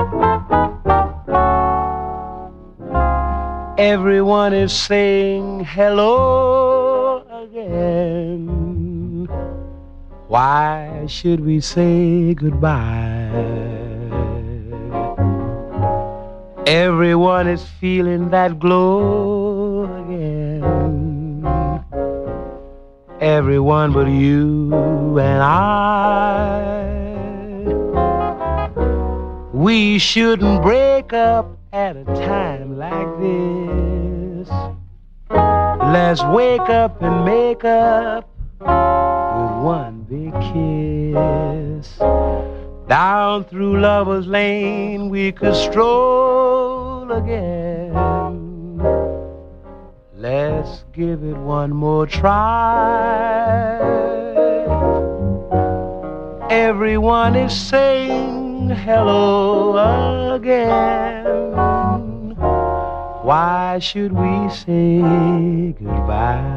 Everyone is saying hello again. Why should we say goodbye? Everyone is feeling that glow again. Everyone but you and I. We shouldn't break up at a time like this. Let's wake up and make up with one big kiss. Down through Lover's Lane we could stroll again. Let's give it one more try. Everyone is saying hello again. Why should we say goodbye?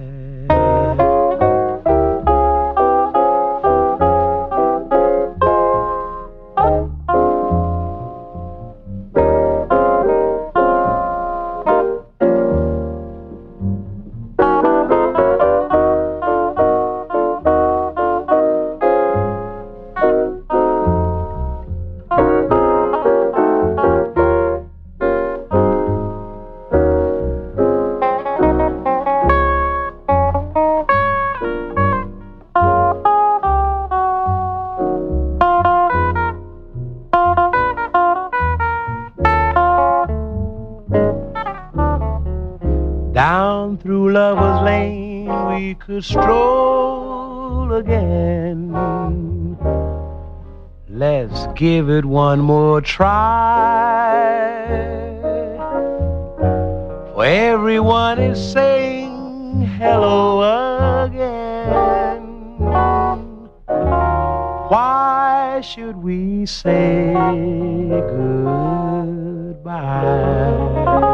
Down through Lover's Lane we could stroll again. Let's give it one more try. For everyone is saying hello again. Why should we say goodbye?